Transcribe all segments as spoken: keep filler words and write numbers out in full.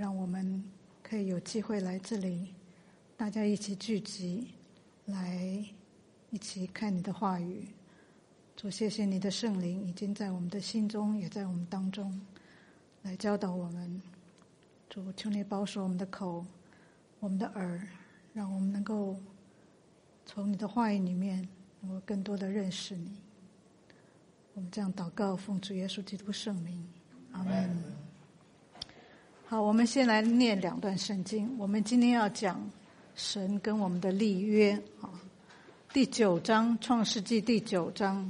让我们可以有机会来这里，大家一起聚集，来一起看你的话语。主，谢谢你的圣灵已经在我们的心中，也在我们当中来教导我们。主，求你保守我们的口，我们的耳，让我们能够从你的话语里面能够更多的认识你。我们这样祷告，奉主耶稣基督圣名，阿们。好，我们先来念两段圣经。我们今天要讲神跟我们的立约啊，第九章，创世纪第九章。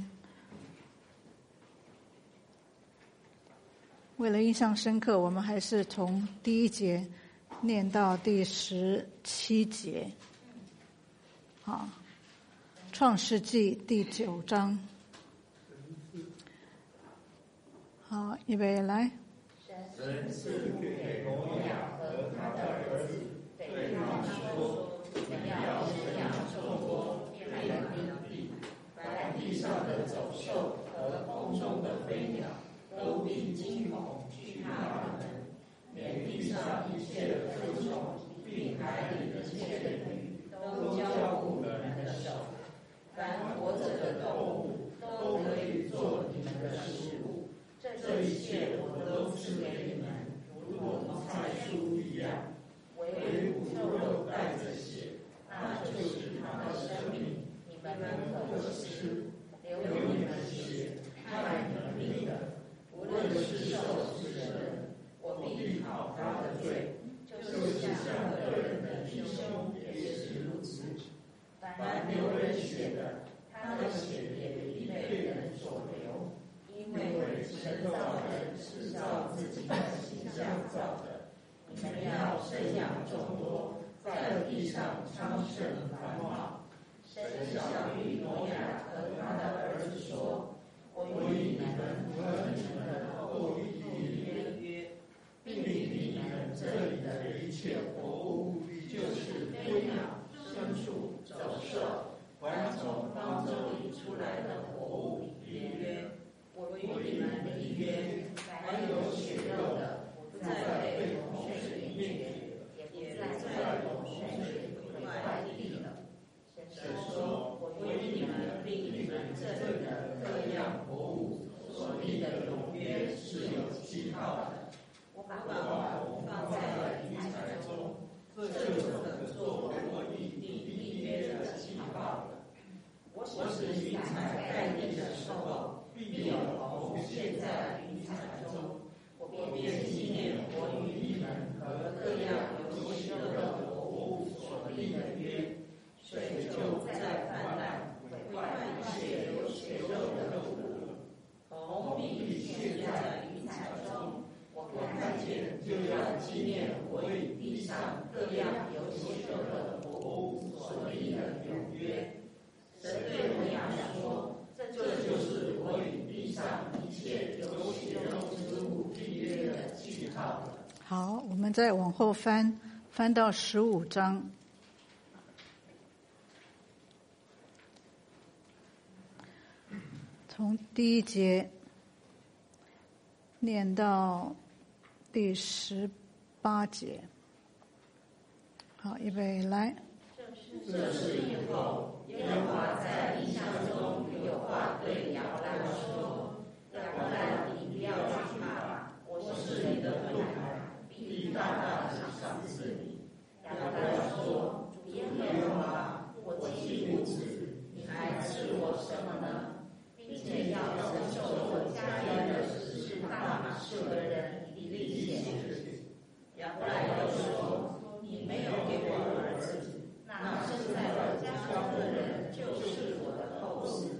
为了印象深刻，我们还是从第一节念到第十七节。好，创世纪第九章。好，预备来。 神赐福给挪亚和他的儿子，对他们说：你们要生养众多，遍满地，凡地上的走兽和空中的飞鸟，都必惊恐惧怕他们。连地上一切的昆虫，并海里的一切的鱼，都交付你们的手。凡活着的动物，都可以做你们的食物。这一切我都赐给你们，如同菜蔬一样。唯骨肉带着血，那就是他的生命，你们可吃。流你们血，害你们命的，无论是兽是人，我必讨他的罪。就是像个人的弟兄也是如此。凡流人血的，他的血也必被人所流。因为神造人是照自己的形象造的，你们要生养众多，在地上昌盛繁茂。神晓谕挪亚和他的儿子说：我与你们和你们的后裔立约，并你们这里的一切活物，就是飞鸟、牲畜、走兽，凡从方舟里出来的活物立约。我与你们立约，凡有血肉的，不再被洪水灭绝，也不再有洪水毁坏地了。神说：我与你们并你们这里的各样活物所立的永约是有记号的。我把我放在了云彩中，这就可作为我与你立约的记号了。我使云彩盖地的时候，必有虹现在云彩中，我便纪念我与你们和各样有血肉的活物所立的约。水就再泛滥，毁坏一切有血肉的物。虹必现在云彩中，我看见就要纪念我与地上各样有血肉的活物所立的永约。神对挪亚说：这就是我与地上一切有血肉之物立约的记号了。 好，我们再往后翻，翻到十五章。从第一节念到第十八节。好，预备来。 这事以后，耶和华在异象中有话对亚伯兰说：亚伯兰，你不要惧怕，我是你的盾牌，必大大的赏赐你。亚伯兰说：主耶和华，我既如此，你还赐我什么呢？并且要承受我家里的十是大马士的人以利显。亚伯兰又说：你没有给我儿子，那生在我家中的人就是我的后嗣。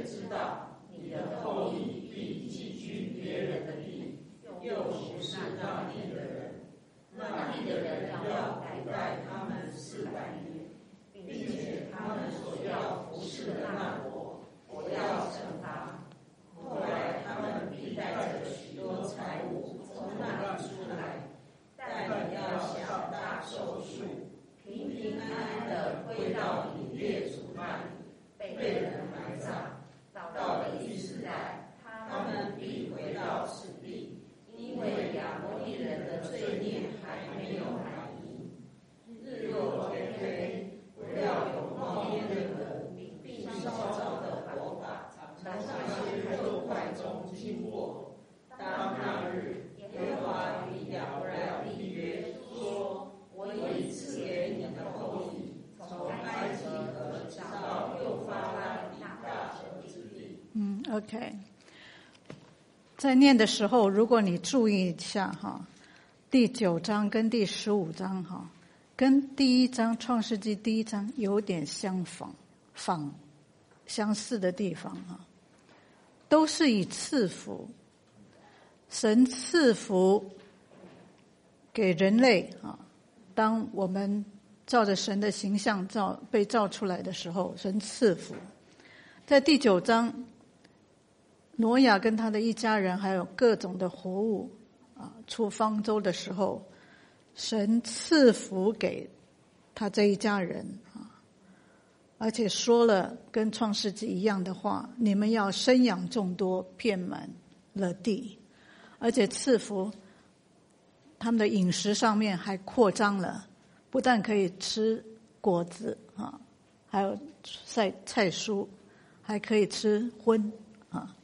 知道，你的后裔必寄居别人的地，又服侍那地的人。那地的人要苦待他们四百年，并且他们所要服侍的那国，我要惩罚。后来他们必带着许多财物从那里出来，但你要享大寿数，平平安安地归到你列祖那里，被人埋葬。到了第四代，他们必回到此地，因为亚摩利人的罪孽还没有满盈。日落天黑，不料有冒烟的火，并烧着的火把从那些肉块中经过。当那日，耶和华与亚伯兰立约，说：我已赐给你的后裔，从埃及河直到幼发拉底大河之地。 嗯 ，OK。在念的时候，如果你注意一下哈，第九章跟第十五章哈，跟第一章创世纪第一章有点相仿、仿相似的地方哈，都是以赐福，神赐福给人类啊。当我们照着神的形象造被造出来的时候，神赐福。在第九章，挪亚跟他的一家人还有各种的活物啊，出方舟的时候，神赐福给他这一家人啊，而且说了跟创世纪一样的话：你们要生养众多，遍满了地，而且赐福他们的饮食上面还扩张了，不但可以吃果子啊，还有菜菜蔬，还可以吃荤啊。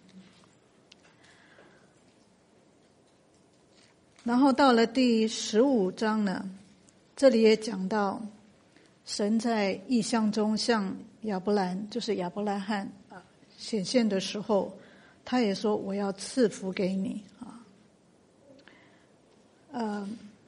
然后到了第十五章呢，这里也讲到神在异象中向亚伯兰，就是亚伯拉罕啊显现的时候，他也说我要赐福给你啊。呃，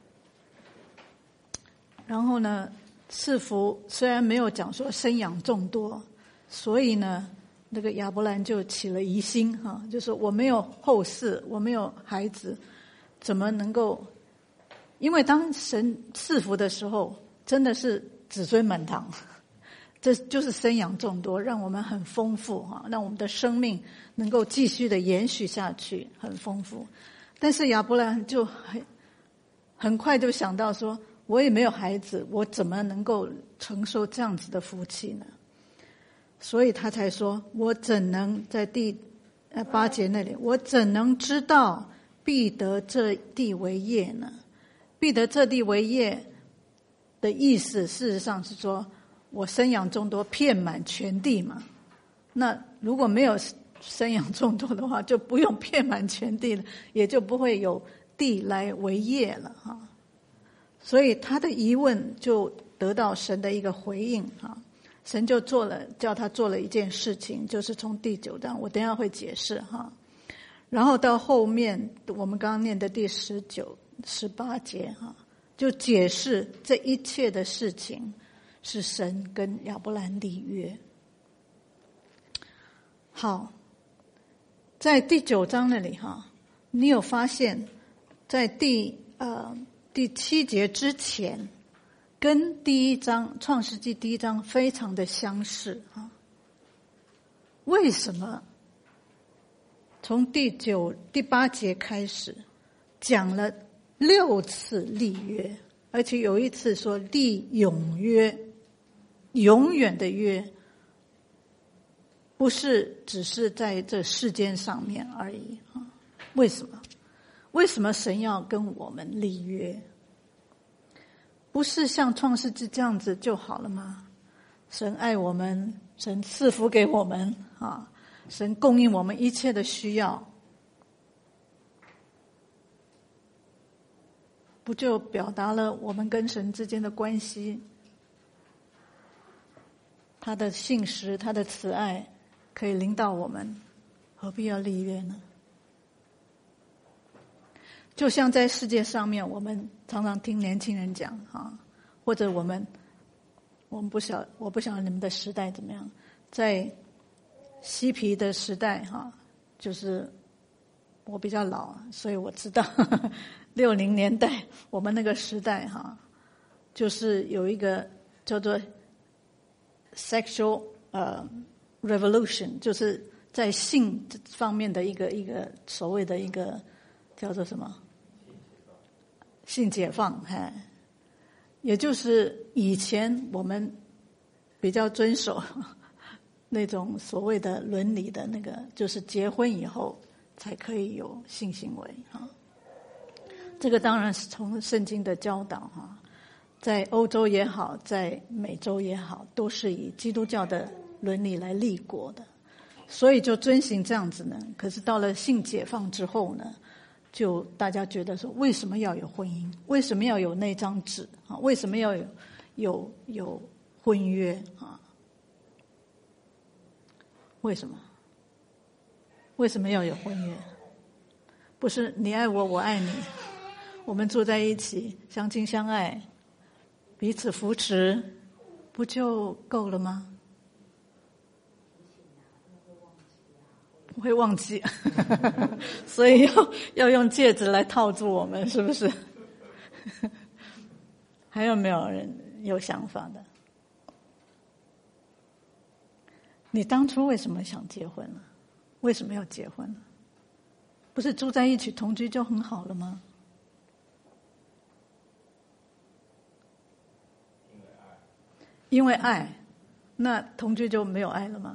然后呢，赐福虽然没有讲说生养众多，所以呢，那个亚伯兰就起了疑心哈、啊，就说我没有后嗣，我没有孩子，怎么能够？因为当神赐福的时候，真的是子孙满堂，这就是生养众多，让我们很丰富哈、啊，让我们的生命能够继续的延续下去，很丰富。但是亚伯兰就很很快就想到说，我也没有孩子，我怎么能够承受这样子的福气呢？所以他才说，我怎能在第呃八节那里，我怎能知道必得这地为业呢？必得这地为业的意思，事实上是说我生养众多，遍满全地嘛。那如果没有生养众多的话，就不用遍满全地了，也就不会有地来为业了哈。所以他的疑问就得到神的一个回应哈。神就做了，叫他做了一件事情，就是从第九章，我等一下会解释哈。然后到后面我们刚刚念的第十九、十八节哈，就解释这一切的事情是神跟亚伯兰立约。好，在第九章那里哈，你有发现，在第呃第七节之前，跟第一章创世纪第一章非常的相似啊。为什么？从第九、第八节开始，讲了六次立约，而且有一次说立永约，永远的约，不是只是在这世间上面而已啊。为什么？为什么神要跟我们立约？不是像创世纪这样子就好了吗？神爱我们，神赐福给我们啊。神供应我们一切的需要，不就表达了我们跟神之间的关系？他的信实，他的慈爱可以领导我们，何必要立约呢？就像在世界上面，我们常常听年轻人讲啊，或者我们我们不晓我不晓得你们的时代怎么样，在嬉皮的时代哈，就是我比较老，所以我知道六零年代我们那个时代哈，就是有一个叫做 sexual 呃 revolution， 就是在性方面的一个一个所谓的一个叫做什么性解放，哎，也就是以前我们比较遵守那种所谓的伦理的那个，就是结婚以后才可以有性行为啊。这个当然是从圣经的教导哈，在欧洲也好，在美洲也好，都是以基督教的伦理来立国的，所以就遵行这样子呢。可是到了性解放之后呢，就大家觉得说，为什么要有婚姻？为什么要有那张纸啊？为什么要有有有婚约啊？为什么？为什么要有婚约？不是你爱我，我爱你，我们住在一起，相亲相爱，彼此扶持，不就够了吗？不会忘记，所以要要用戒指来套住我们，是不是？还有没有人有想法的？你当初为什么想结婚呢？为什么要结婚呢？不是住在一起同居就很好了吗？因为爱。因为爱，那同居就没有爱了吗？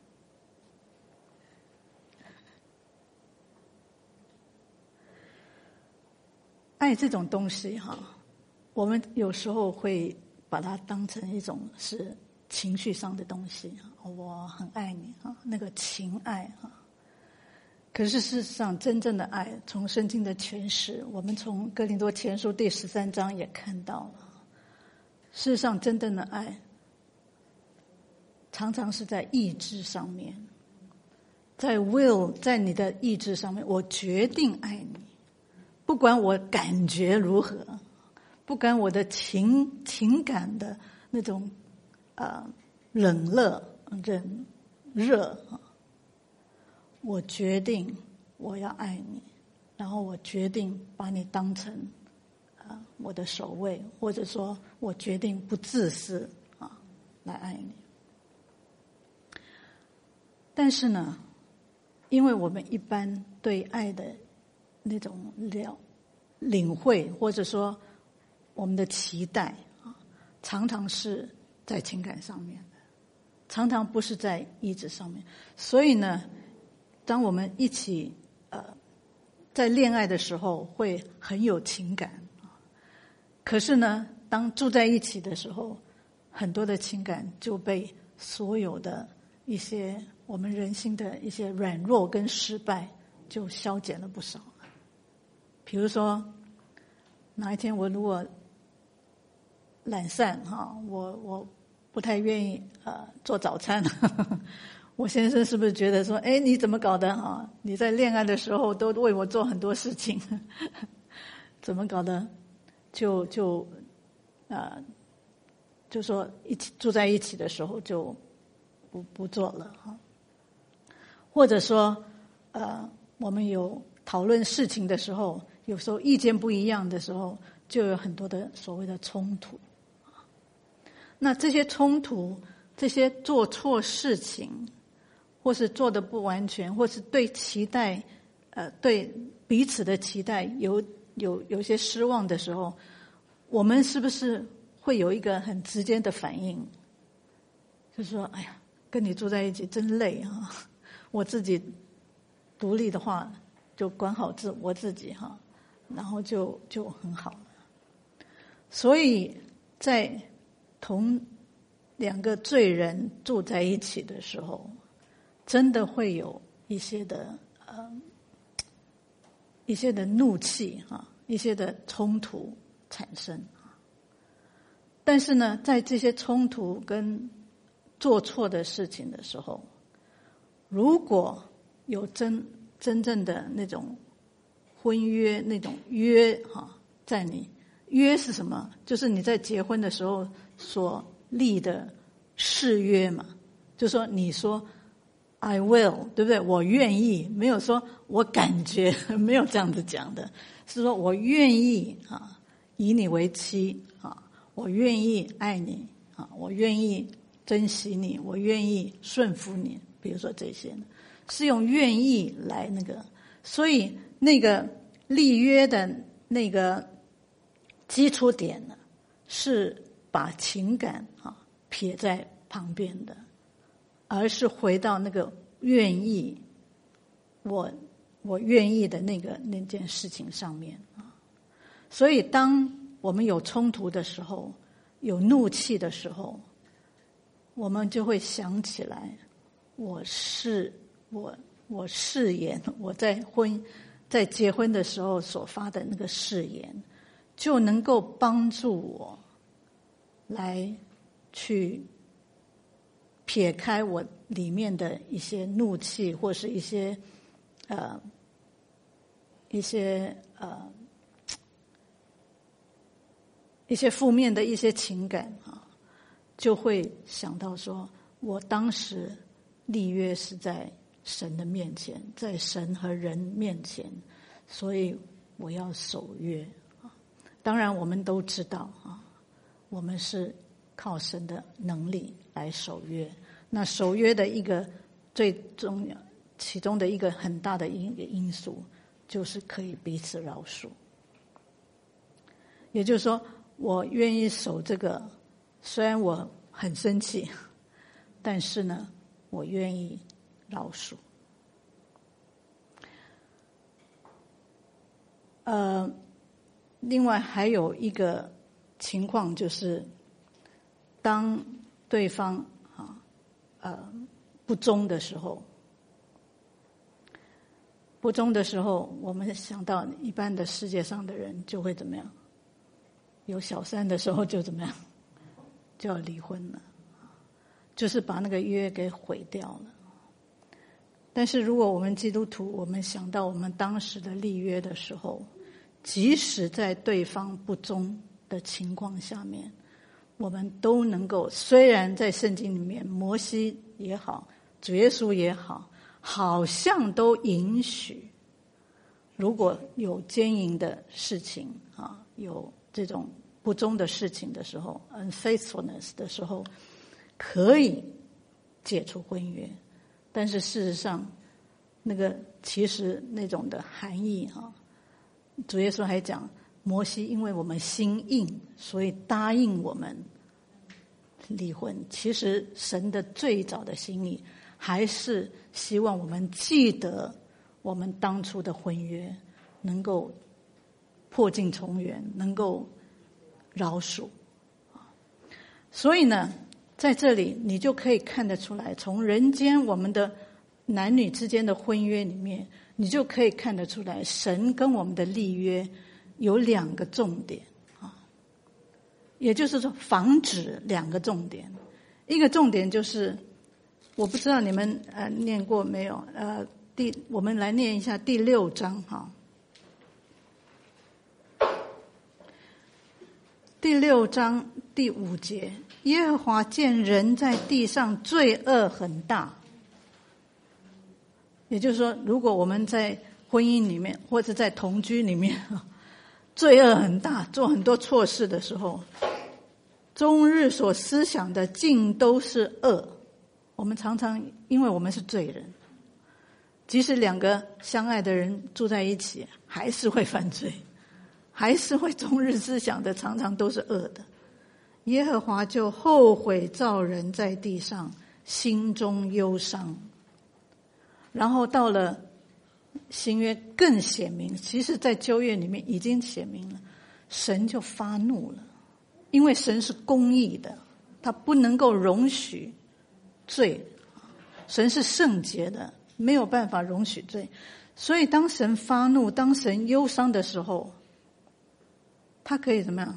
爱这种东西哈，我们有时候会把它当成一种是情绪上的东西，我很爱你啊，那个情爱啊。可是事实上，真正的爱，从圣经的诠释，我们从哥林多前书第十三章也看到了。事实上，真正的爱，常常是在意志上面，在 will， 在你的意志上面，我决定爱你，不管我感觉如何，不管我的情情感的那种呃冷热冷热，我决定我要爱你，然后我决定把你当成啊我的首位，或者说我决定不自私啊来爱你。但是呢，因为我们一般对爱的那种了领会，或者说我们的期待啊，常常是在情感上面的，常常不是在意志上面。所以呢，当我们一起呃在恋爱的时候会很有情感，可是呢，当住在一起的时候，很多的情感就被所有的一些我们人心的一些软弱跟失败就消减了不少。比如说哪一天我如果懒散哈，我我不太愿意呃做早餐，我先生是不是觉得说，哎，你怎么搞的哈？你在恋爱的时候都为我做很多事情，怎么搞的？就就呃，就说一起住在一起的时候就不不做了哈。或者说呃，我们有讨论事情的时候，有时候意见不一样的时候，就有很多的所谓的冲突。那这些冲突，这些做错事情，或是做得不完全，或是对期待，呃，对彼此的期待有有有些失望的时候，我们是不是会有一个很直接的反应，就是说，哎呀，跟你住在一起真累啊！我自己独立的话，就管好自我自己哈，然后就就很好了。所以在同两个罪人住在一起的时候，真的会有一些的呃一些的怒气哈，一些的冲突产生。但是呢，在这些冲突跟做错的事情的时候，如果有真真正的那种婚约，那种约哈，在你约是什么？就是你在结婚的时候所立的誓约嘛，就说你说 I will， 对不对？我愿意，没有说我感觉，没有这样子讲的，是说我愿意啊，以你为妻啊，我愿意爱你啊，我愿意珍惜你，我愿意顺服你，比如说这些是用愿意来那个，所以那个立约的那个基础点呢，是把情感啊撇在旁边的，而是回到那个愿意，我我愿意的那个那件事情上面啊。所以当我们有冲突的时候，有怒气的时候，我们就会想起来，我是我我誓言，我在婚在结婚的时候所发的那个誓言，就能够帮助我来去撇开我里面的一些怒气，或是一些呃一些呃一些负面的一些情感啊，就会想到说，我当时立约是在神的面前，在神和人面前，所以我要守约啊。当然我们都知道啊，我们是靠神的能力来守约。那守约的一个最重要，其中的一个很大的一个因素，就是可以彼此饶恕。也就是说，我愿意守这个，虽然我很生气，但是呢，我愿意饶恕。呃，另外还有一个情况就是，当对方啊呃不忠的时候，不忠的时候，我们想到一般的世界上的人就会怎么样？有小三的时候就怎么样？就要离婚了，就是把那个约给毁掉了。但是如果我们基督徒，我们想到我们当时的立约的时候，即使在对方不忠的情况下面，我们都能够，虽然在圣经里面摩西也好，主耶稣也好，好像都允许，如果有奸淫的事情啊，有这种不忠的事情的时候 unfaithfulness 的时候，可以解除婚约。但是事实上，那个其实那种的含义啊，主耶稣还讲，摩西因为我们心硬，所以答应我们离婚。其实神的最早的心意，还是希望我们记得我们当初的婚约，能够破镜重圆，能够饶恕。所以呢，在这里你就可以看得出来，从人间我们的男女之间的婚约里面，你就可以看得出来，神跟我们的立约有两个重点啊，也就是说防止两个重点。一个重点就是，我不知道你们呃念过没有，呃第我们来念一下第六章哈。第六章第五节，耶和华见人在地上罪恶很大。也就是说，如果我们在婚姻里面或者在同居里面罪恶很大，做很多错事的时候，终日所思想的尽都是恶。我们常常因为我们是罪人，即使两个相爱的人住在一起，还是会犯罪，还是会终日思想的常常都是恶的。耶和华就后悔造人在地上，心中忧伤。然后到了新约更显明，其实在旧约里面已经显明了，神就发怒了，因为神是公义的，他不能够容许罪，神是圣洁的，没有办法容许罪。所以当神发怒，当神忧伤的时候，他可以怎么样？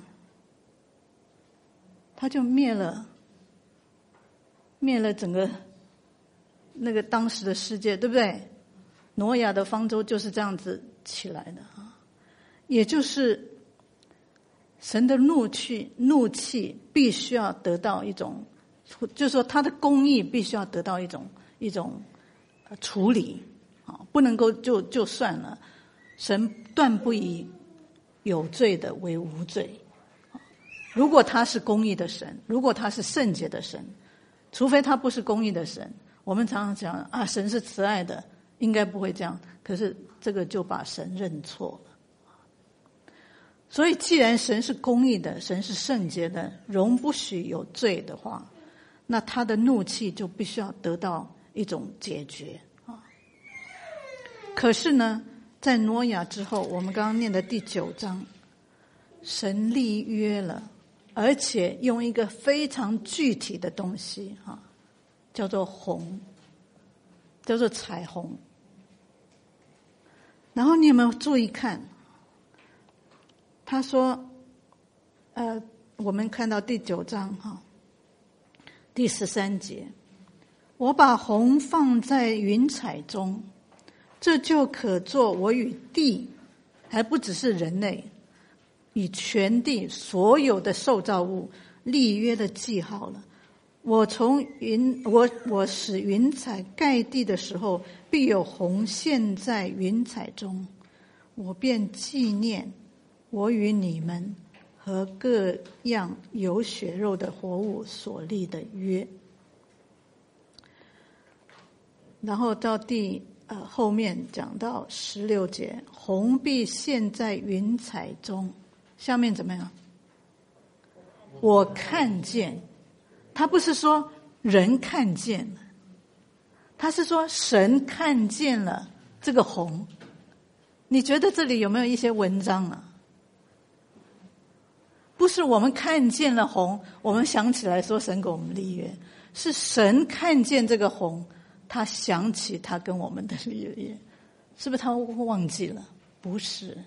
他就灭了灭了整个那个当时的世界，对不对？挪亚的方舟就是这样子起来的啊，也就是神的怒气怒气必须要得到一种，就是说他的公义必须要得到一种一种处理啊，不能够就就算了。神断不以有罪的为无罪。如果他是公义的神，如果他是圣洁的神，除非他不是公义的神，我们常常讲啊，神是慈爱的，应该不会这样。可是这个就把神认错了。所以既然神是公义的，神是圣洁的，容不许有罪的话，那他的怒气就必须要得到一种解决啊。可是呢，在挪亚之后，我们刚刚念的第九章，神立约了，而且用一个非常具体的东西啊，叫做虹，叫做彩虹。然后你有没有注意看？他说，呃，我们看到第九章哈，第十三节，我把虹放在云彩中，这就可做我与地，还不只是人类，与全地所有的受造物立约的记号了。我从云，我我使云彩盖地的时候，必有虹现在云彩中，我便纪念我与你们和各样有血肉的活物所立的约。然后到第呃后面讲到十六节，虹必现在云彩中，下面怎么样？我看见，他不是说人看见了，他是说神看见了这个虹。你觉得这里有没有一些文章啊？不是我们看见了虹，我们想起来说神给我们立约，是神看见这个虹，他想起他跟我们的立约，是不是他忘记了？不是，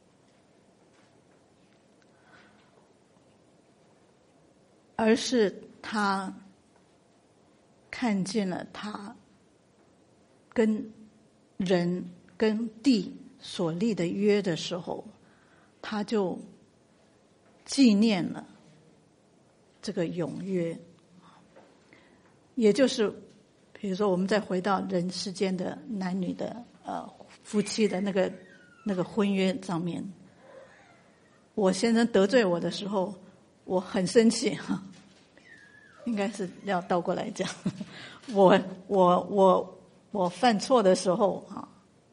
而是他看见了他跟人跟地所立的约的时候，他就纪念了这个永约。也就是比如说我们再回到人世间的男女的呃夫妻的那个那个婚约上面，我先生得罪我的时候，我很生气哈，应该是要倒过来讲，我我我我犯错的时候啊，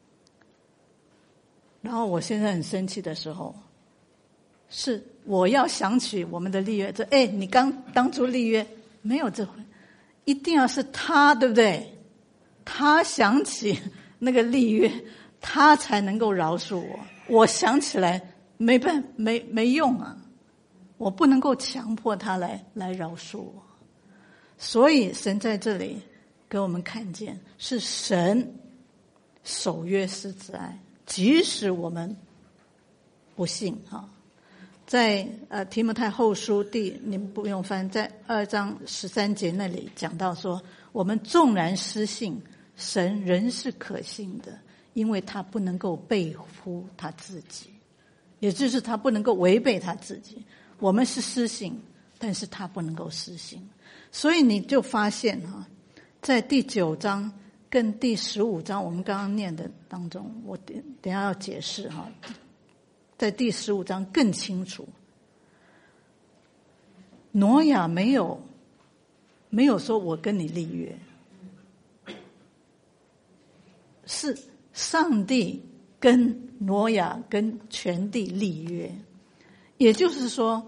然后我先生很生气的时候，是我要想起我们的立约，这哎，你刚当初立约没有这回，一定要是他，对不对？他想起那个立约，他才能够饶恕我。我想起来没办没没用啊，我不能够强迫他来来饶恕我。所以神在这里给我们看见，是神守约施慈爱，即使我们不信啊。在呃提摩太后书第，你们不用翻，在二章十三节那里讲到说，我们纵然失信，神仍是可信的，因为他不能够背乎他自己，也就是他不能够违背他自己。我们是失信，但是他不能够失信。所以你就发现哈，在第九章跟第十五章我们刚刚念的当中，我等等一下要解释哈。在第十五章更清楚，挪亚没有没有说我跟你立约，是上帝跟挪亚跟全地立约，也就是说，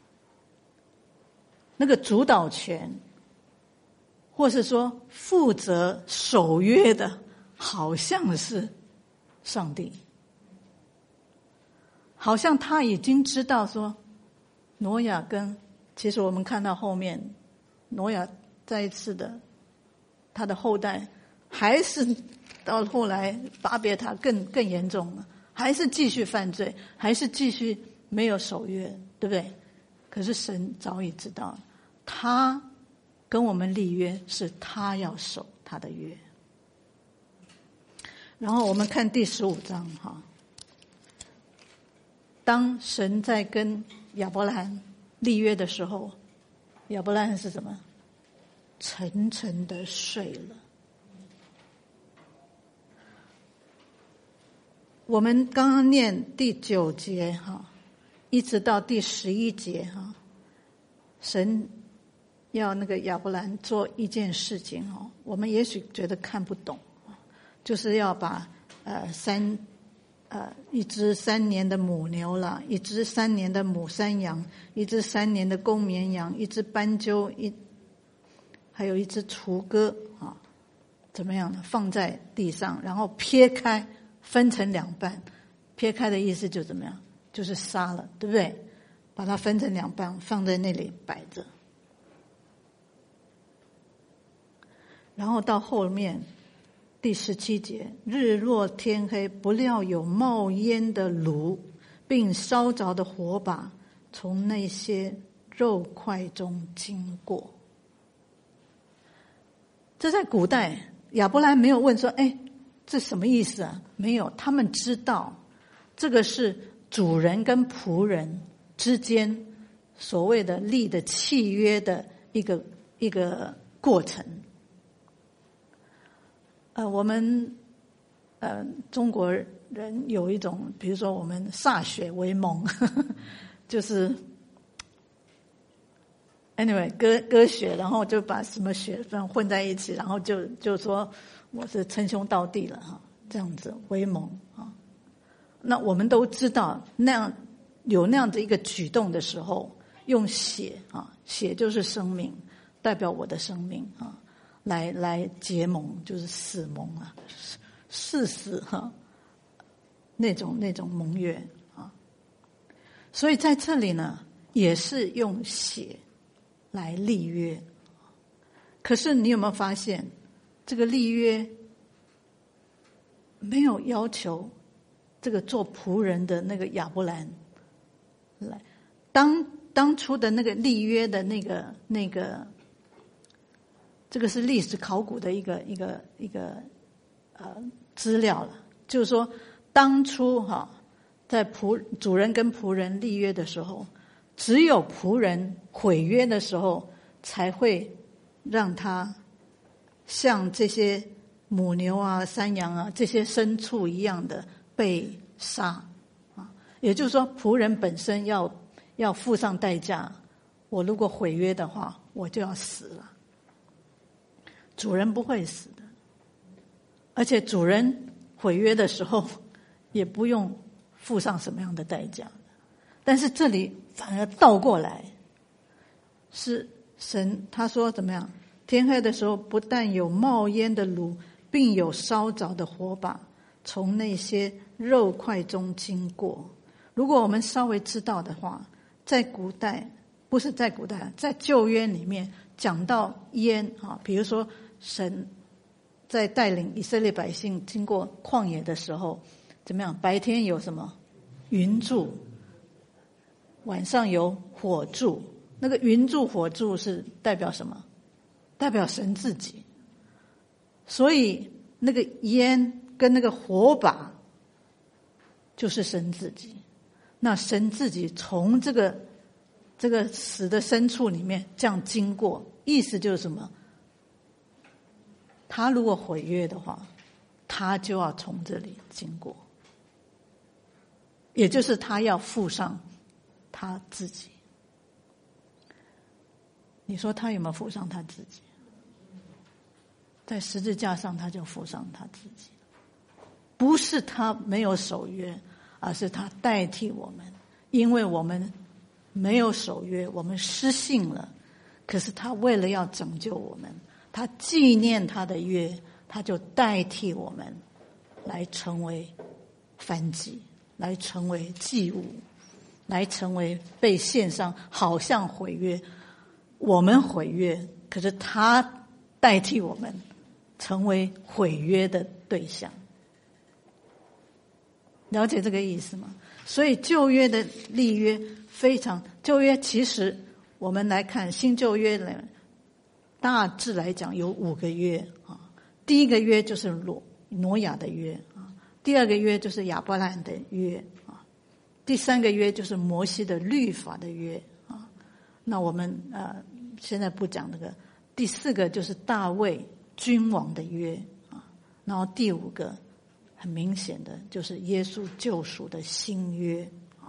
那个主导权，或是说负责守约的，好像是上帝。好像他已经知道说，挪亚跟，其实我们看到后面，挪亚再一次的，他的后代还是到后来巴别塔更更严重了，还是继续犯罪，还是继续没有守约，对不对？可是神早已知道，他跟我们立约是他要守他的约。然后我们看第十五章哈。当神在跟亚伯拉罕立约的时候，亚伯拉罕是什么？沉沉的睡了。 我们刚刚念第九节哈，一直到第十一节哈，神要那个亚伯兰做一件事情哦，我们也许觉得看不懂，就是要把呃三呃一只三年的母牛了，一只三年的母山羊，一只三年的公绵羊，一只斑鸠，一还有一只雏鸽啊，怎么样呢？放在地上，然后撇开，分成两半。撇开的意思就怎么样？就是杀了，对不对？把它分成两半，放在那里摆着。然后到后面第十七节，日落天黑，不料有冒烟的炉，并烧着的火把从那些肉块中经过。这在古代亚伯兰没有问说，哎，这什么意思啊？没有，他们知道这个是主人跟仆人之间所谓的立的契约的一个一个过程。呃，我们呃中国人有一种，比如说我们歃血为盟，呵呵，就是 anyway 割割血，然后就把什么血分混在一起，然后就就说我是称兄道弟了哈，这样子为盟啊。那我们都知道，那样有那样的一个举动的时候，用血啊，血就是生命，代表我的生命啊，来来结盟，就是死盟啊，誓死哈，那种那种盟约啊。所以在这里呢，也是用血来立约。可是你有没有发现，这个立约没有要求这个做仆人的那个亚伯兰来，当当初的那个立约的那个那个，这个是历史考古的一个一个一个呃资料了，就是说当初哈，在仆主人跟仆人立约的时候，只有仆人毁约的时候，才会让他像这些母牛啊、山羊啊这些牲畜一样的被杀啊。也就是说，仆人本身要要付上代价。我如果毁约的话，我就要死了。主人不会死的，而且主人毁约的时候也不用付上什么样的代价。但是这里反而倒过来，是神他说怎么样？天黑的时候，不但有冒烟的炉，并有烧着的火把从那些肉块中经过。如果我们稍微知道的话，在古代，不是在古代，在旧约里面讲到烟啊，比如说神在带领以色列百姓经过旷野的时候，怎么样？白天有什么云柱，晚上有火柱。那个云柱火柱是代表什么？代表神自己。所以那个烟跟那个火把就是神自己。那神自己从这个这个死的牲畜里面这样经过，意思就是什么？他如果毁约的话，他就要从这里经过，也就是他要付上他自己。你说他有没有付上他自己？在十字架上他就付上他自己，不是他没有守约，而是他代替我们，因为我们没有守约，我们失信了，可是他为了要拯救我们，他纪念他的约，他就代替我们来成为燔祭，来成为祭物，来成为被献上，好像毁约。我们毁约，可是他代替我们成为毁约的对象。了解这个意思吗？所以旧约的立约非常，旧约其实我们来看新旧约呢，大致来讲有五个约啊。第一个约就是挪挪亚的约啊，第二个约就是亚伯兰的约啊，第三个约就是摩西的律法的约啊。那我们呃现在不讲这个，第四个就是大卫君王的约啊，然后第五个很明显的就是耶稣救赎的新约啊。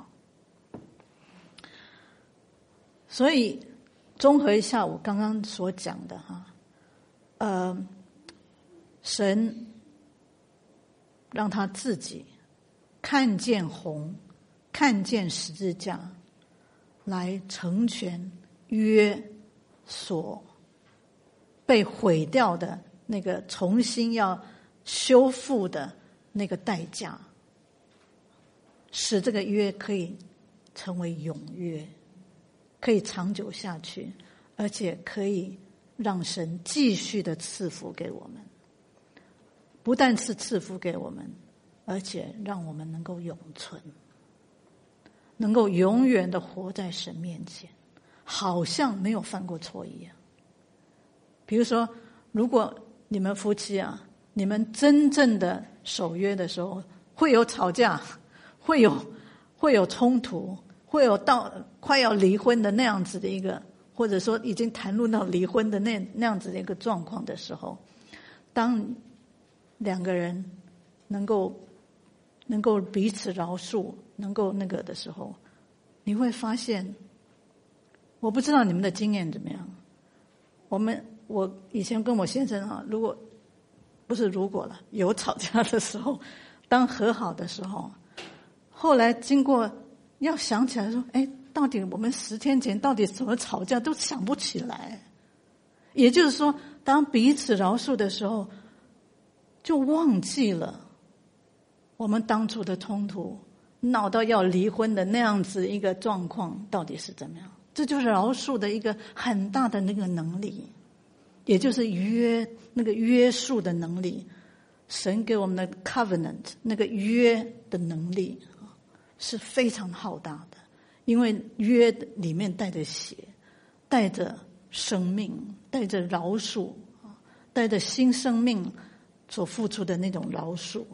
所以综合一下我刚刚所讲的哈，呃，神让他自己看见红，看见十字架，来成全约所被毁掉的那个重新要修复的那个代价，使这个约可以成为永约，可以长久下去，而且可以让神继续的赐福给我们。不但是赐福给我们，而且让我们能够永存，能够永远的活在神面前，好像没有犯过错一样。比如说，如果你们夫妻啊，你们真正的守约的时候，会有吵架，会有会有冲突，会有到快要离婚的那样子的一个，或者说已经谈论到离婚的那那样子的一个状况的时候，当两个人能够能够彼此饶恕，能够那个的时候，你会发现，我不知道你们的经验怎么样。我们我以前跟我先生啊，如果不是如果了，有吵架的时候，当和好的时候，后来经过要想起来说，哎，到底我们十天前到底怎么吵架都想不起来。也就是说，当彼此饶恕的时候，就忘记了我们当初的冲突，闹到要离婚的那样子一个状况到底是怎么样。这就是饶恕的一个很大的那个能力，也就是约那个约束的能力。神给我们的 covenant 那个约的能力是非常浩大的，因为约里面带着血，带着生命，带着饶恕，带着新生命所付出的那种饶恕。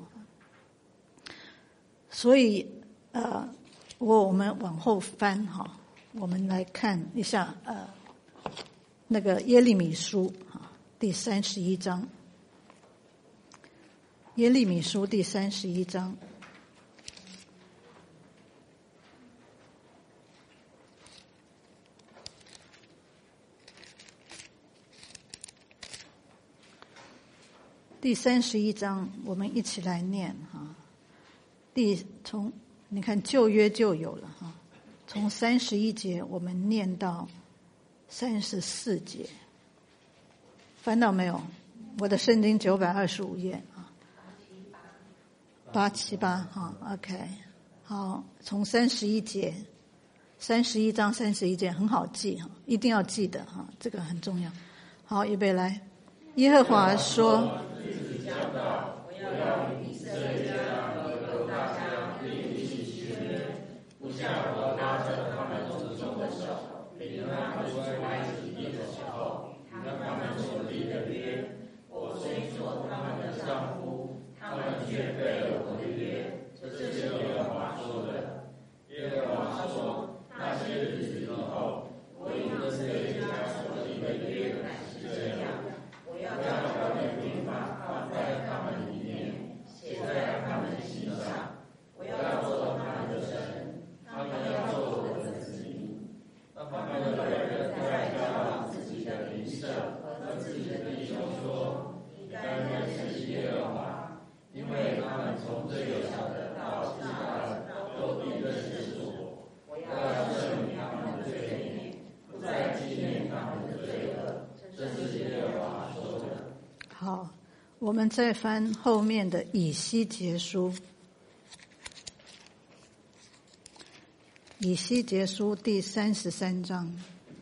所以呃，如果我们往后翻哈，我们来看一下呃那个耶利米书啊第三十一章，耶利米书第三十一章。第三十一章，我们一起来念哈。第从你看旧约就有了哈，从三十一节我们念到三十四节，翻到没有？我的圣经九百二十五页啊，八七八哈 ，OK， 好，从三十一节，三十一章三十一节很好记哈，一定要记得哈，这个很重要。好，预备来，耶和华说。 我要与以色列家和犹大家立立契约，不像我拉着他们祖宗的手，领他们出埃及地的时候，跟他们所立的约。我虽做他们的丈夫，他们却废了我的约。这是耶和华说的。耶和华说，那些日子以后，我与以色列家所立的约乃是这样。我要将我的律法放在他们里面，写在他们心上。我要做他们的神，他们要做我的子民。他们有人在教导自己的邻舍和自己的弟兄说，应该认识耶和华，因为他们从最小的到至大的都必认识我。我要赦免他们的罪孽，不再纪念他们的罪恶。这是耶和华说的。 好，我们再翻后面的以西结书，以西结书第三十三章。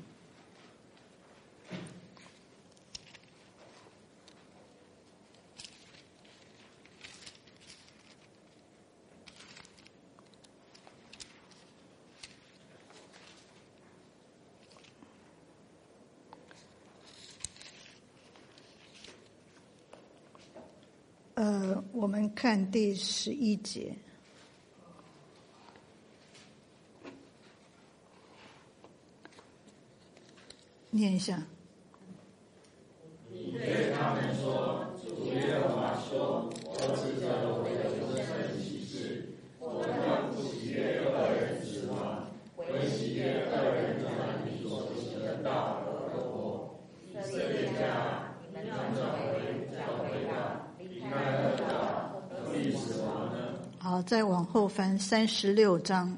呃，我们看第十一节。念一下。 你对他们说，主耶和华说，我指着我的好，再往后翻三十六章。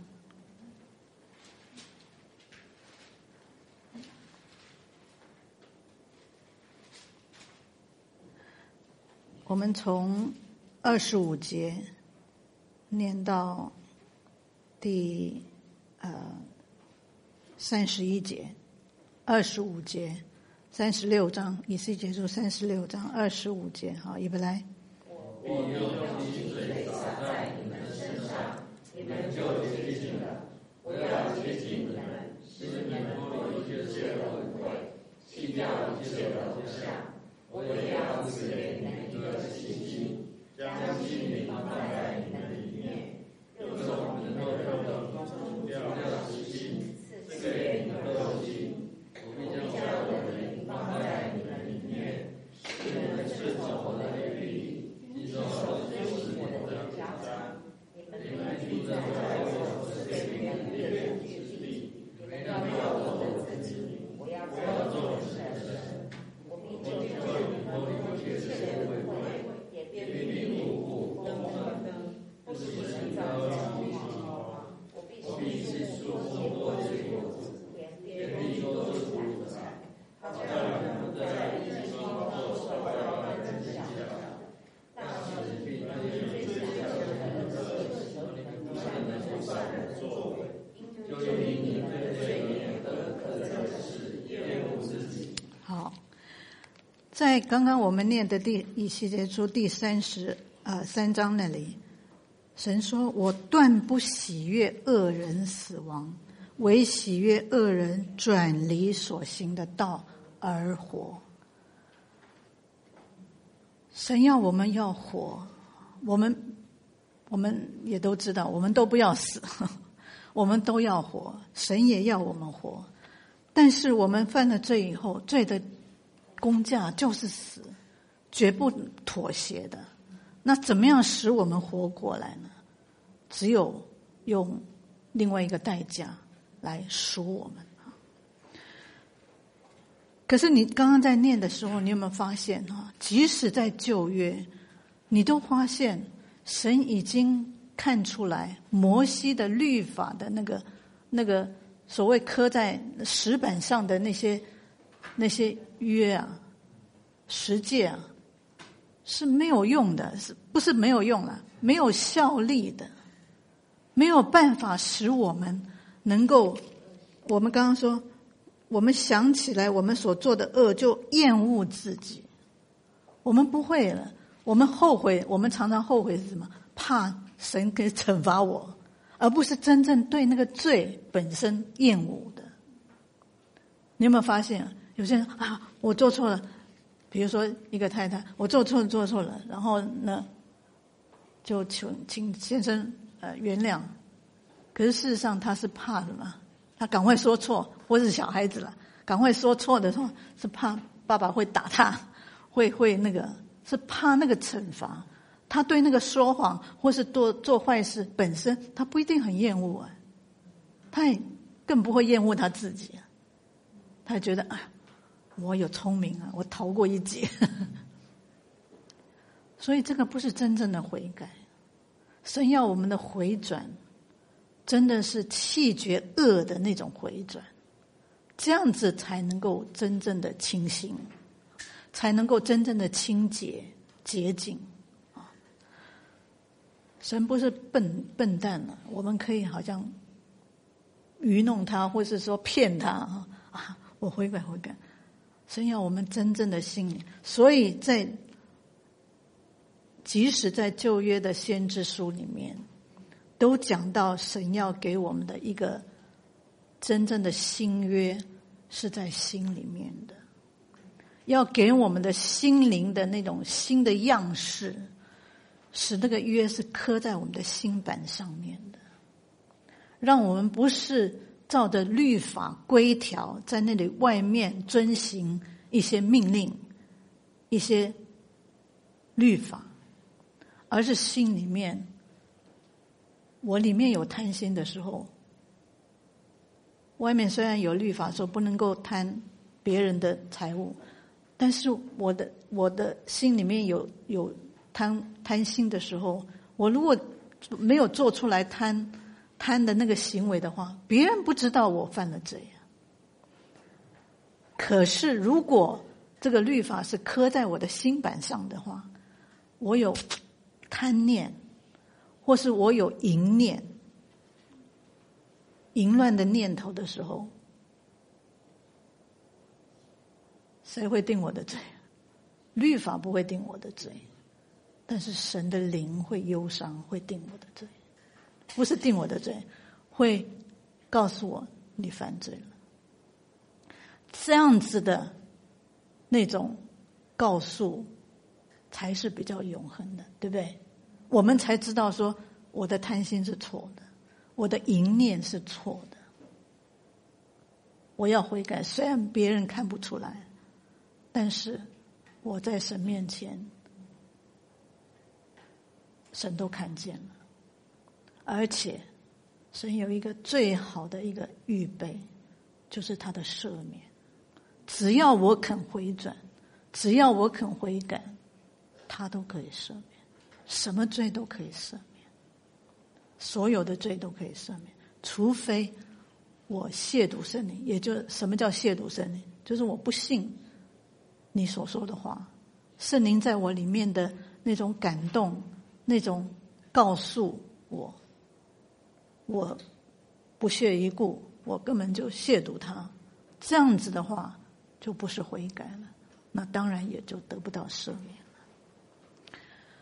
我们从二十五节念到第呃三十一节，二十五节，三十六章，以西结书三十六章二十五节。好，预备来。 我必用清水洒在你们身上，你们就洁净了。我要洁净你们，使你们脱离一切的污秽，弃掉一切的偶像。我也要赐给你们一个新心，将心灵放在你们里面，又从你们的肉中除掉实心，赐给你们肉心。我必将我的灵放在你们里面，使你们顺从我的律例，遵守遵行我的家章。你们居住在我赐给你们的列祖之地，你们要做我的子民，我要做你们的神。我必救你们脱离一切的污秽，也必令你五谷丰登，不使你遭饥荒。我必使树木多结果子，也必多出土产，好叫你们在一季后受到万人效法。但是必那些最小的人和你们不善的作为，就因你们的罪孽和可憎的事厌恶自己。 好，在刚刚我们念的第以西结书第三十呃三章那里，神说：“我断不喜悦恶人死亡，唯喜悦恶人转离所行的道而活。”神要我们要活，我们我们也都知道，我们都不要死，我们都要活，神也要我们活。但是我们犯了罪以后，罪的工价就是死，绝不妥协的。那怎么样使我们活过来呢？只有用另外一个代价来赎我们。可是你刚刚在念的时候，你有没有发现啊？即使在旧约，你都发现神已经看出来摩西的律法的那个那个所谓刻在石板上的那些那些约啊、十诫啊，是没有用的，是不是没有用了？没有效力的，没有办法使我们能够，我们刚刚说，我们想起来我们所做的恶就厌恶自己，我们不会了，我们后悔，我们常常后悔是什么？怕神给惩罚我，而不是真正对那个罪本身厌恶的。你有没有发现，有些人啊，我做错了，比如说一个太太，我做错了做错了，然后呢，就求请先生呃原谅。可是事实上他是怕的嘛，他赶快说错，或是小孩子了，赶快说错的时候是怕爸爸会打他，会会那个是怕那个惩罚。他对那个说谎或是做做坏事本身，他不一定很厌恶啊，他也更不会厌恶他自己啊。他觉得哎，我有聪明啊，我逃过一劫。所以这个不是真正的悔改。神要我们的回转，真的是弃绝恶的那种回转，这样子才能够真正的清新，才能够真正的清洁洁净。神不是笨笨蛋了，我们可以好像愚弄他，或是说骗他啊！啊，我悔改悔改。神要我们真正的心灵，所以在即使在旧约的先知书里面，都讲到神要给我们的一个真正的新约是在心里面的，要给我们的心灵的那种新的样式。使那个约是刻在我们的心板上面的，让我们不是照着律法规条在那里外面遵行一些命令、一些律法，而是心里面，我里面有贪心的时候，外面虽然有律法说不能够贪别人的财物，但是我的我的心里面有有贪贪心的时候，我如果没有做出来贪贪的那个行为的话，别人不知道我犯了罪啊。可是如果这个律法是刻在我的心板上的话，我有贪念，或是我有淫念、淫乱的念头的时候，谁会定我的罪？律法不会定我的罪，但是神的灵会忧伤，会定我的罪。不是定我的罪，会告诉我你犯罪了。这样子的那种告诉才是比较永恒的，对不对？我们才知道说我的贪心是错的，我的淫念是错的，我要悔改。虽然别人看不出来，但是我在神面前，神都看见了。而且神有一个最好的一个预备，就是他的赦免。只要我肯回转，只要我肯悔改，他都可以赦免，什么罪都可以赦免，所有的罪都可以赦免，除非我亵渎圣灵。也就什么叫亵渎圣灵？就是我不信你所说的话，圣灵在我里面的那种感动，那种告诉我，我不屑一顾，我根本就亵渎他，这样子的话就不是悔改了，那当然也就得不到赦免了。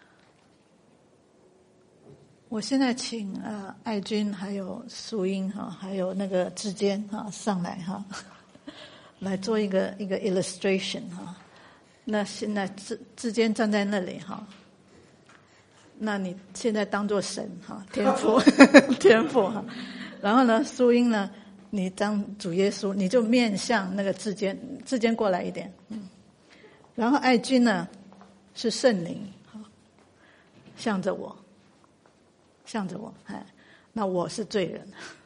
我现在请呃爱君还有淑英哈，还有那个志坚哈上来哈，来做一个一个 illustration 哈。那现在志志坚站在那里哈，那你现在当作神哈，天父天父哈，然后呢，淑英呢，你当主耶稣，你就面向那个志坚，志坚过来一点，嗯，然后爱君呢是圣灵，向着我，向着我，哎，那我是罪人。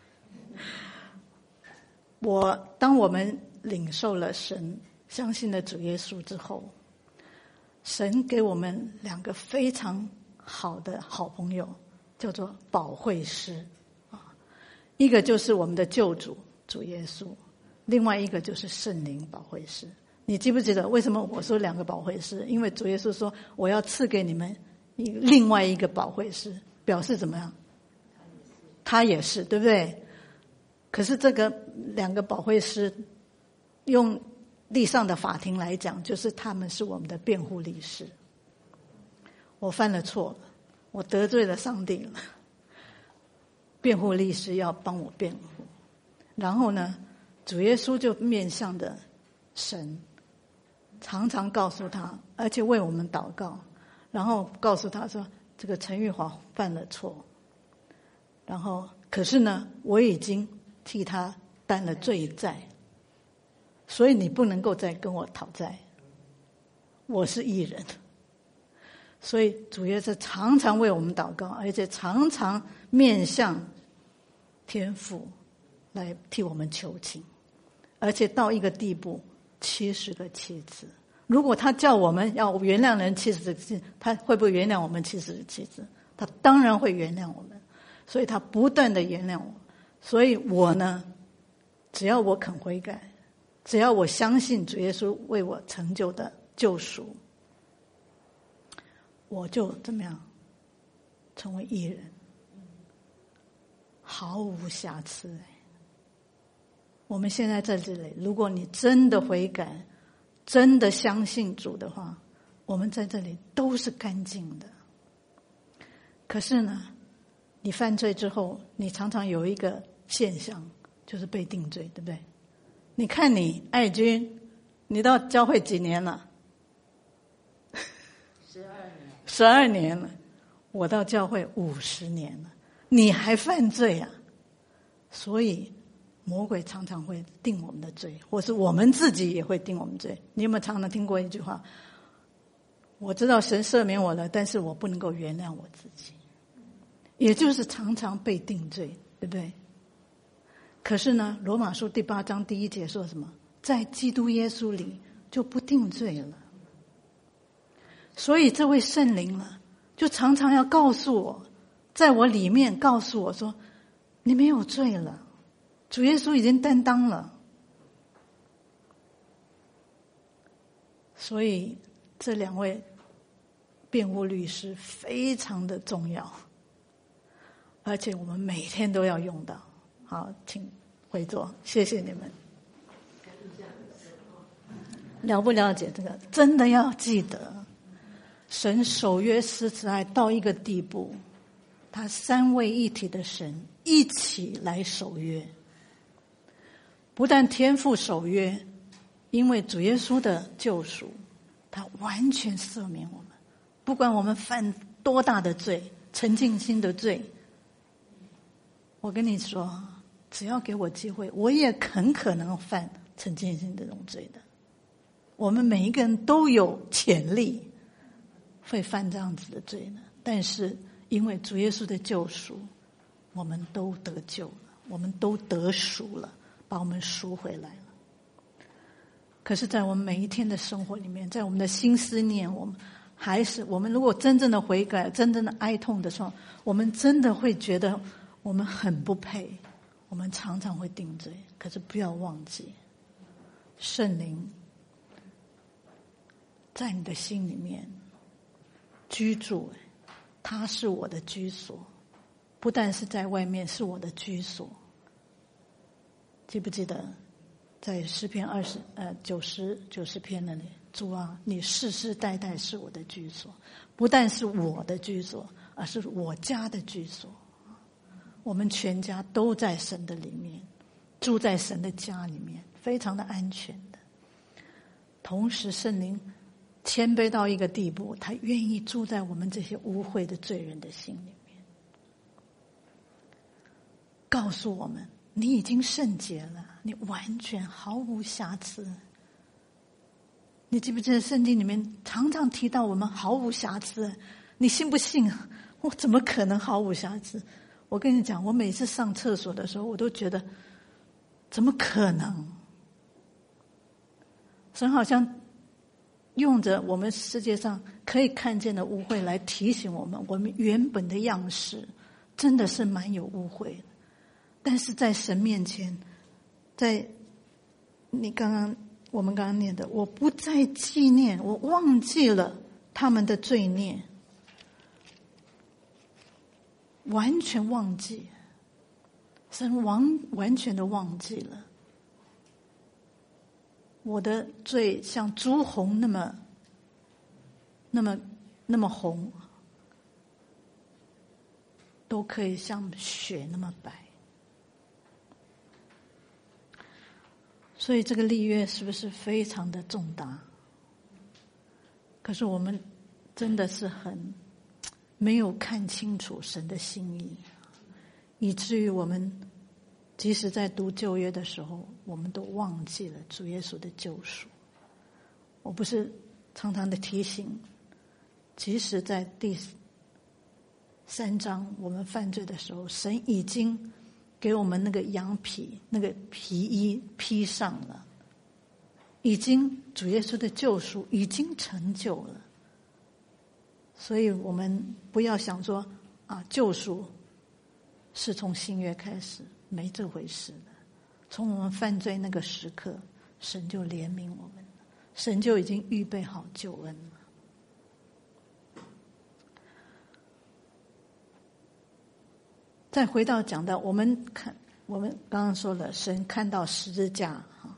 我当我们领受了神，相信了主耶稣之后，神给我们两个非常好的好朋友，叫做保惠师啊，一个就是我们的救主主耶稣，另外一个就是圣灵保惠师。你记不记得为什么我说两个保惠师？因为主耶稣说我要赐给你们另外一个保惠师，表示怎么样？他也是，对不对？可是这个两个保惠师，用地上的法庭来讲，就是他们是我们的辩护律师。我犯了错了，我得罪了上帝了，辩护律师要帮我辩护。然后呢，主耶稣就面向的神，常常告诉他，而且为我们祷告，然后告诉他说，这个陈玉华犯了错，然后可是呢，我已经替他担了罪债，所以你不能够再跟我讨债，我是义人。所以主耶稣常常为我们祷告，而且常常面向天父来替我们求情，而且到一个地步，七十个妻子。如果他叫我们要原谅人七十个妻子，他会不会原谅我们七十个妻子？他当然会原谅我们，所以他不断的原谅我。所以我呢，只要我肯悔改，只要我相信主耶稣为我成就的救赎，我就怎么样成为义人，毫无瑕疵。我们现在在这里，如果你真的悔改，真的相信主的话，我们在这里都是干净的。可是呢，你犯罪之后，你常常有一个现象，就是被定罪，对不对？你看你爱君，你到教会几年了？ 十二年。 十二年了，我到教会五十年了，你还犯罪啊？所以魔鬼常常会定我们的罪，或是我们自己也会定我们罪。你有没有常常听过一句话？我知道神赦免我了，但是我不能够原谅我自己，也就是常常被定罪，对不对？可是呢，罗马书第八章第一节说什么？在基督耶稣里就不定罪了。所以这位圣灵呢，就常常要告诉我， 在我里面告诉我说，你没有罪了，主耶稣已经担当了。所以这两位辩护律师非常的重要，而且我们每天都要用到。好，请回座，谢谢你们。了不了解这个？真的要记得，神守约施慈爱到一个地步，他三位一体的神一起来守约。不但天父守约，因为主耶稣的救赎，他完全赦免我们，不管我们犯多大的罪，陈尽心的罪，我跟你说，只要给我机会，我也很可能犯陈尽心这种罪的。我们每一个人都有潜力会犯这样子的罪呢，但是因为主耶稣的救赎，我们都得救了，我们都得赎了，把我们赎回来了。可是在我们每一天的生活里面，在我们的心思念，我们还是我们如果真正的悔改，真正的哀痛的时候，我们真的会觉得我们很不配，我们常常会定罪。可是不要忘记，圣灵在你的心里面居住，他是我的居所，不但是在外面，是我的居所。记不记得在诗篇二十呃九十九十篇那里，主啊，你世世代代是我的居所，不但是我的居所，而是我家的居所。我们全家都在神的里面，住在神的家里面，非常的安全的。同时圣灵谦卑到一个地步，他愿意住在我们这些污秽的罪人的心里面，告诉我们你已经圣洁了，你完全毫无瑕疵。你记不记得圣经里面常常提到我们毫无瑕疵？你信不信啊？我怎么可能毫无瑕疵？我跟你讲，我每次上厕所的时候，我都觉得怎么可能？神好像用着我们世界上可以看见的污秽来提醒我们，我们原本的样式真的是蛮有污秽的。但是在神面前，在你刚刚我们刚刚念的，我不再纪念，我忘记了他们的罪孽，完全忘记，神完完全的忘记了。我的罪像朱红那么那么那么红，都可以像雪那么白。所以这个立约是不是非常的重大？可是我们真的是很没有看清楚神的心意，以至于我们即使在读旧约的时候，我们都忘记了主耶稣的救赎。我不是常常的提醒，即使在第三章我们犯罪的时候，神已经给我们那个羊皮那个皮衣披上了，已经主耶稣的救赎已经成就了。所以我们不要想说啊，救赎是从新约开始，没这回事的。从我们犯罪那个时刻，神就怜悯我们，神就已经预备好救恩了。再回到讲到我们看，我们刚刚说了，神看到十字架哈，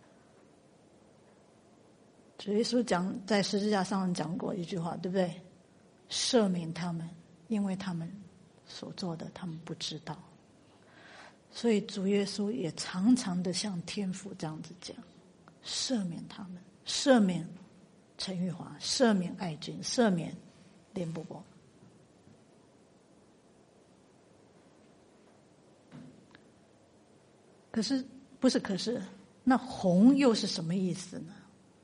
主耶稣讲在十字架上讲过一句话，对不对？赦免他们，因为他们所做的他们不知道。所以主耶稣也常常的向天父这样子讲，赦免他们，赦免陈玉华，赦免爱君，赦免连伯伯。可是不是可是那红又是什么意思呢？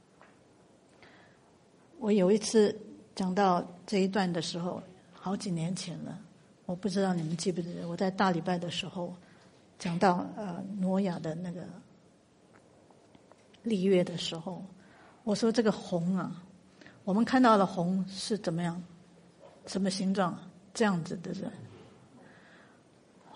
我有一次讲到这一段的时候，好几年前了，我不知道你们记不记得，我在大礼拜的时候讲到呃挪亚的那个立约的时候，我说这个红啊，我们看到的红是怎么样，什么形状？这样子的人，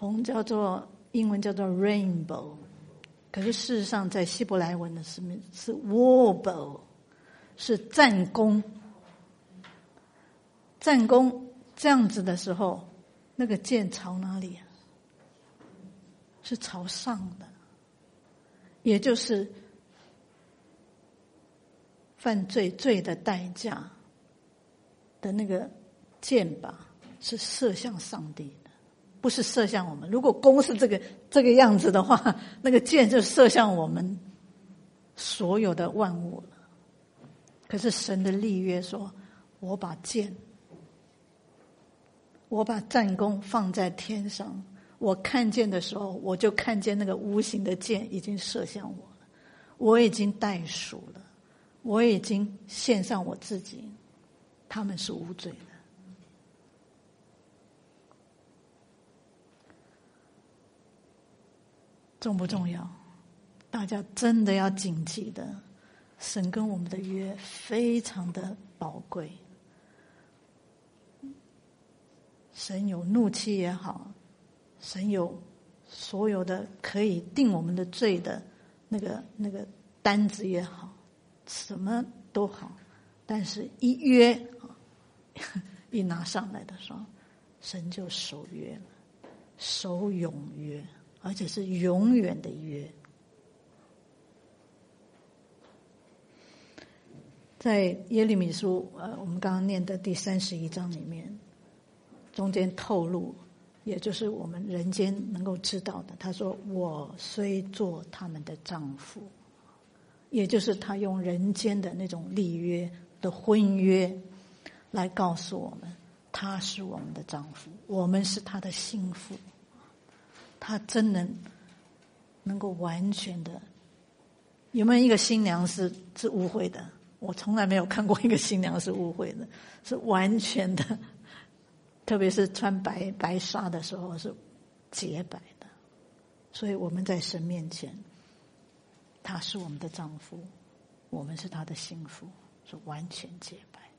红叫做英文叫做 rainbow， 可是事实上在希伯来文的是是 warbow， 是战功。战功这样子的时候，那个箭朝哪里啊？是朝上的，也就是犯罪罪的代价的那个箭靶是射向上帝的，不是射向我们。如果弓是这个这个样子的话，那个箭就射向我们所有的万物了。可是神的立约说，我把箭，我把战弓放在天上，我看见的时候，我就看见那个无形的箭已经射向我了，我已经代赎了，我已经献上我自己，他们是无罪的。重不重要？大家真的要谨记的，神跟我们的约非常的宝贵。神有怒气也好，神有所有的可以定我们的罪的那个那个单子也好，什么都好，但是一约一拿上来的时候，神就守约了，守永约，而且是永远的约。在耶利米书呃，我们刚刚念的第三十一章里面，中间透露，也就是我们人间能够知道的，他说我虽做他们的丈夫，也就是他用人间的那种立约的婚约来告诉我们，他是我们的丈夫，我们是他的心腹。他真能能够完全的，有没有一个新娘是是污秽的？我从来没有看过一个新娘是污秽的，是完全的，特别是穿白白纱的时候是洁白的。所以我们在神面前，他是我们的丈夫，我们是他的心腹，是完全洁白。